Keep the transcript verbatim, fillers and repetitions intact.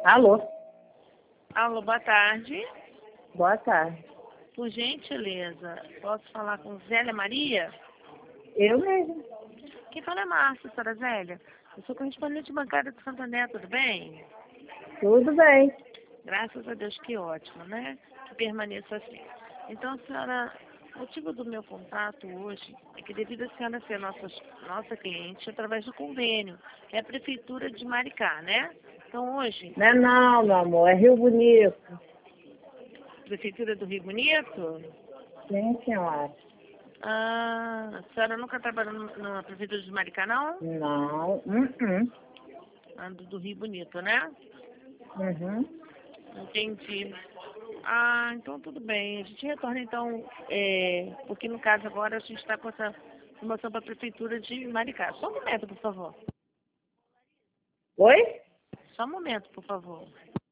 Alô, Alô, boa tarde. boa tarde. Por gentileza, posso falar com Zélia Maria? Eu mesmo. Quem fala é Márcia, senhora Zélia. Eu sou correspondente bancária de Santander, tudo bem? Tudo bem. Graças a Deus, que ótimo, né? Que permaneça assim. Então, senhora, o motivo do meu contato hoje é que devido a senhora ser nossa, nossa cliente através do convênio, que é a Prefeitura de Maricá, né? Então, hoje, Não é não, meu amor, é Rio Bonito. Prefeitura do Rio Bonito? Sim, senhora. Ah, a senhora nunca trabalhou no- na Prefeitura de Maricá, não? Não. Uhum. Ah, do, do Rio Bonito, né? Uhum. Entendi. Ah, então tudo bem. A gente retorna então, é, porque no caso agora a gente está com essa promoção para a Prefeitura de Maricá. Só um momento, por favor. Oi? Só um momento, por favor.